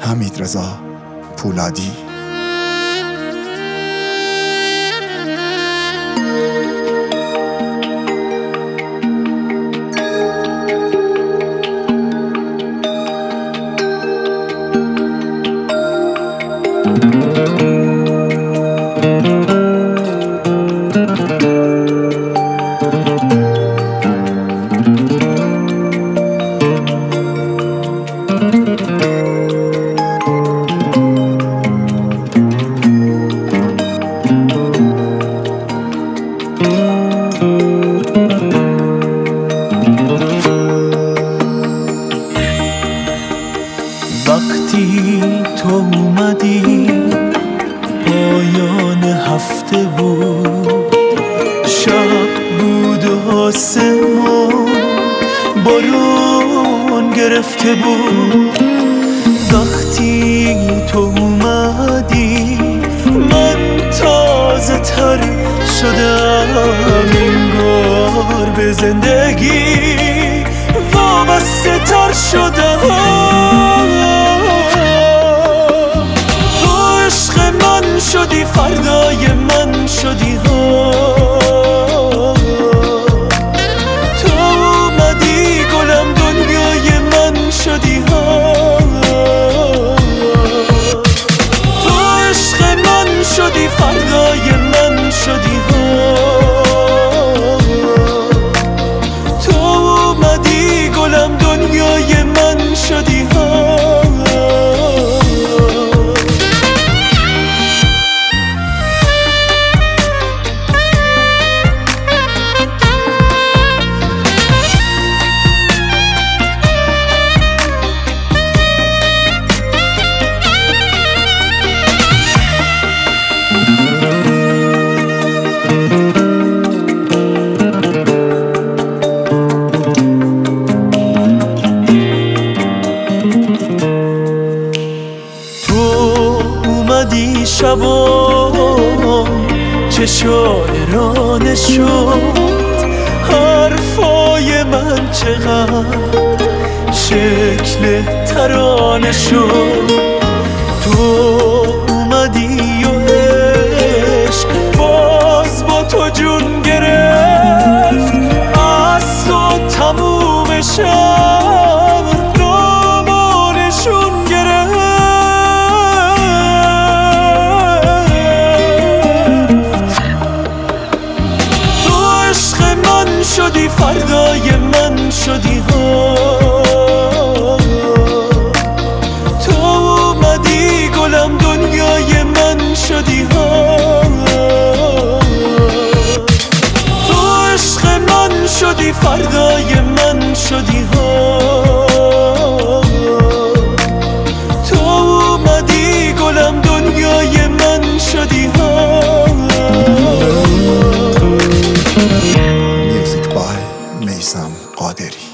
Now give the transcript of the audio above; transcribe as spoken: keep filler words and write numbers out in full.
حمیدرضا پولادی. وقتی تو اومدی پایان هفته بود، شب بود و آسمون بارون گرفته بود. وقتی تو اومدی من تازه تر شدم، انگار به زندگی وابسته تر شدم. شدی فردای من شدی ها، تو اومدی گلم دنیای من شدی ها. تو عشق من شدی فردای من شدی ها، تو اومدی گلم دنیای من شدی ها. اومدی شبام چه شاعرانه شد، حرفای من چقدر شکل ترانه شد. تو اومدی و عشق باز با تو جون گرفت، از تو تموم شب نامانشون گرفت. شدی فردای من شدی ها، تو اومدی گلم دنیای من شدی ها. تو عشق من شدی فردای من شدی ها، تو اومدی گلم دنیای من شدی ها. میثم قادری.